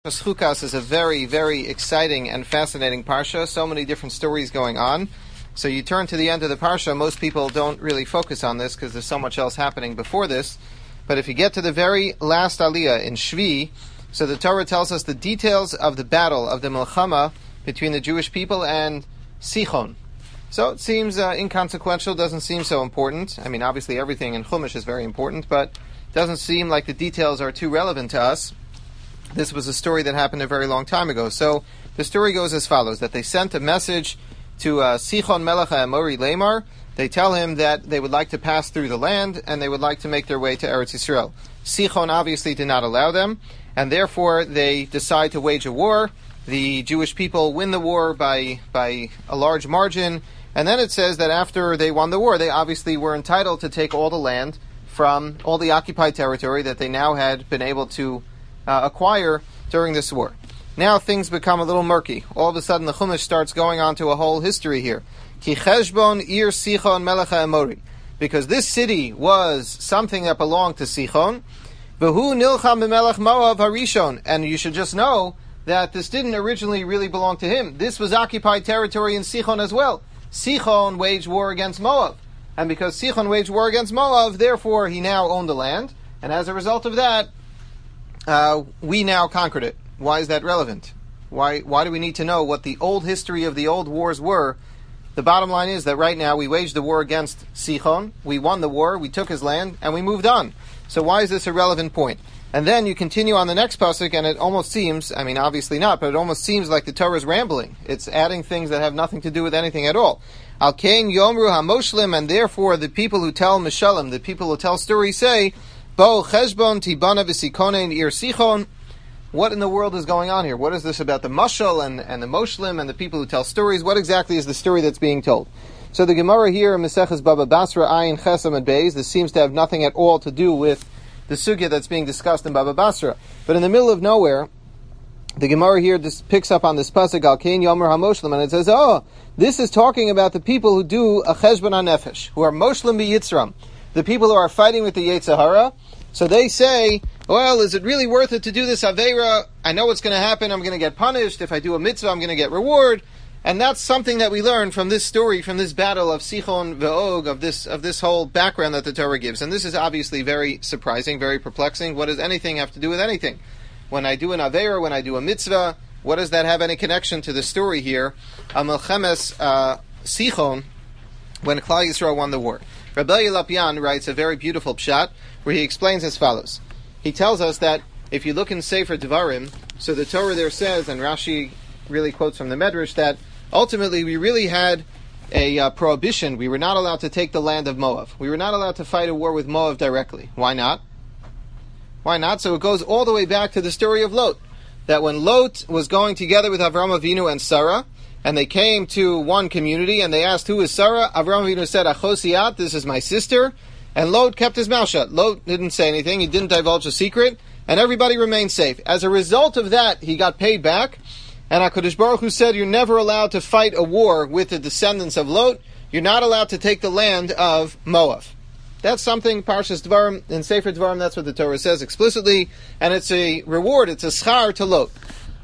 Chukas is a very, very exciting and fascinating parsha. So many different stories going on. So you turn to the end of the parsha, most people don't really focus on this because there's so much else happening before this. But if you get to the very last aliyah in Shvi, so the Torah tells us the details of the battle of the Milchama between the Jewish people and Sichon. So it seems inconsequential, doesn't seem so important. I mean, obviously everything in Chumash is very important, but it doesn't seem like the details are too relevant to us. This was a story that happened a very long time ago. So the story goes as follows, that they sent a message to Sichon Melech HaAmori Lamar. They tell him that they would like to pass through the land and they would like to make their way to Eretz Yisrael. Sichon obviously did not allow them, and therefore they decide to wage a war. The Jewish people win the war by a large margin, and then it says that after they won the war, they obviously were entitled to take all the land from all the occupied territory that they now had been able to acquire during this war. Now things become a little murky. All of a sudden the Chumash starts going on to a whole history here. Ki Cheshbon Ir Sichon Melech HaAmori. Because this city was something that belonged to Sichon. V'hu Nilcham B'Melech Moav HaRishon. And you should just know that this didn't originally really belong to him. This was occupied territory in Sichon as well. Sichon waged war against Moav. And because Sichon waged war against Moav, therefore he now owned the land. And as a result of that, we now conquered it. Why is that relevant? Why do we need to know what the old history of the old wars were? The bottom line is that right now we waged the war against Sichon, we won the war, we took his land, and we moved on. So why is this a relevant point? And then you continue on the next pasuk, and it almost seems, I mean obviously not, but it almost seems like the Torah is rambling. It's adding things that have nothing to do with anything at all. Al Kain Yomru HaMoshlim, and therefore the people who tell Mishalim, the people who tell stories say, Bo Cheshbon Tibana V'Sikonen Ir Sichon. What in the world is going on here? What is this about the Mashal and the Moshlim and the people who tell stories? What exactly is the story that's being told? So the Gemara here in Maseches Baba Basra, Ayin Chesam and Beis, this seems to have nothing at all to do with the sugya that's being discussed in Baba Basra. But in the middle of nowhere, the Gemara here just picks up on this pasuk, Al Kain Yomer HaMoshlim, and it says, this is talking about the people who do a Cheshbon HaNefesh, who are Moshlim B'Yitzram, the people who are fighting with the Yetzer Hara. So they say, well, is it really worth it to do this Aveira? I know what's going to happen. I'm going to get punished. If I do a mitzvah, I'm going to get reward. And that's something that we learn from this story, from this battle of Sichon ve'og, of this whole background that the Torah gives. And this is obviously very surprising, very perplexing. What does anything have to do with anything? When I do an Aveira, when I do a mitzvah, what does that have any connection to the story here? Melchemes Sichon, when Klal Yisrael won the war. Rabbi Lapian writes a very beautiful pshat where he explains as follows. He tells us that if you look in Sefer Devarim, so the Torah there says, and Rashi really quotes from the Medrash, that ultimately we really had a prohibition. We were not allowed to take the land of Moav. We were not allowed to fight a war with Moav directly. Why not? Why not? So it goes all the way back to the story of Lot. That when Lot was going together with Avraham Avinu and Sarah, and they came to one community, and they asked, who is Sarah? Avraham Avinu said, Achosiat, this is my sister. And Lot kept his mouth shut. Lot didn't say anything. He didn't divulge a secret. And everybody remained safe. As a result of that, he got paid back. And HaKadosh Baruch Hu said, you're never allowed to fight a war with the descendants of Lot. You're not allowed to take the land of Moav. That's something, Parshas Dvarim, in Sefer Dvarim, that's what the Torah says explicitly. And it's a reward, it's a schar to Lot.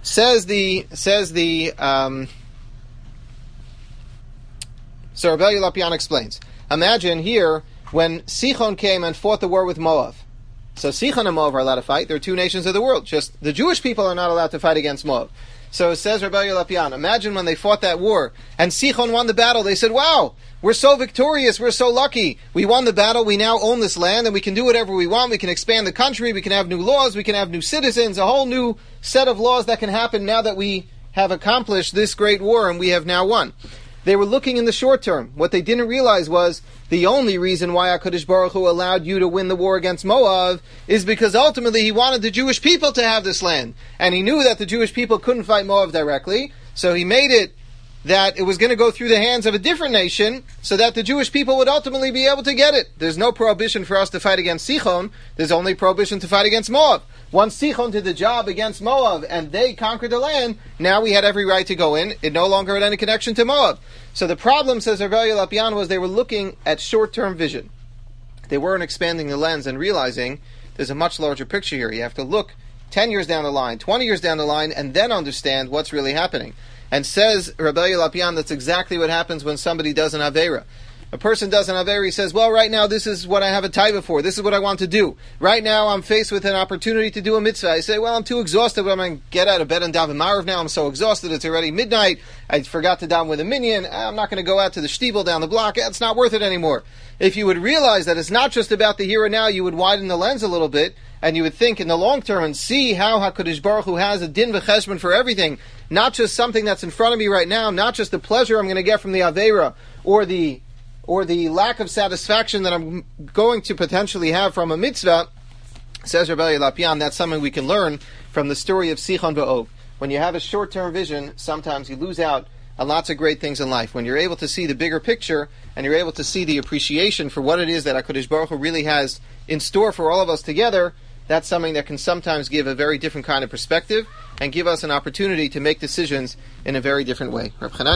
So Rabbi Lapian explains. Imagine here, when Sichon came and fought the war with Moav. So Sichon and Moav are allowed to fight. They're two nations of the world. Just the Jewish people are not allowed to fight against Moav. So it says Rabbi Lapian, imagine when they fought that war, and Sichon won the battle. They said, wow, we're so victorious, we're so lucky. We won the battle, we now own this land, and we can do whatever we want. We can expand the country, we can have new laws, we can have new citizens, a whole new set of laws that can happen now that we have accomplished this great war and we have now won. They were looking in the short term. What they didn't realize was the only reason why HaKadosh Baruch Hu allowed you to win the war against Moav is because ultimately he wanted the Jewish people to have this land. And he knew that the Jewish people couldn't fight Moav directly, so he made it that it was going to go through the hands of a different nation so that the Jewish people would ultimately be able to get it. There's no prohibition for us to fight against Sichon. There's only prohibition to fight against Moav. Once Sichon did the job against Moav and they conquered the land, now we had every right to go in. It no longer had any connection to Moav. So the problem, says Rabbi Lapian, was they were looking at short-term vision. They weren't expanding the lens and realizing there's a much larger picture here. You have to look 10 years down the line, 20 years down the line, and then understand what's really happening. And says Rabbi Lapian, that's exactly what happens when somebody does an Aveira. A person does an Aveira, he says, well, right now this is what I have a taiva for, this is what I want to do. Right now I'm faced with an opportunity to do a mitzvah. I say, well, I'm too exhausted, but I'm going to get out of bed and daven Marav now. I'm so exhausted, it's already midnight. I forgot to daven with a minyan. I'm not going to go out to the shtibel down the block. It's not worth it anymore. If you would realize that it's not just about the here and now, you would widen the lens a little bit, and you would think in the long term and see how HaKadosh Baruch Hu has a din v'cheshbon for everything, not just something that's in front of me right now, not just the pleasure I'm going to get from the Aveira, or the lack of satisfaction that I'm going to potentially have from a mitzvah. Says Rabbi Lapian, that's something we can learn from the story of Sichon v'Og. When you have a short-term vision, sometimes you lose out on lots of great things in life. When you're able to see the bigger picture, and you're able to see the appreciation for what it is that HaKadosh Baruch Hu really has in store for all of us together, that's something that can sometimes give a very different kind of perspective, and give us an opportunity to make decisions in a very different way.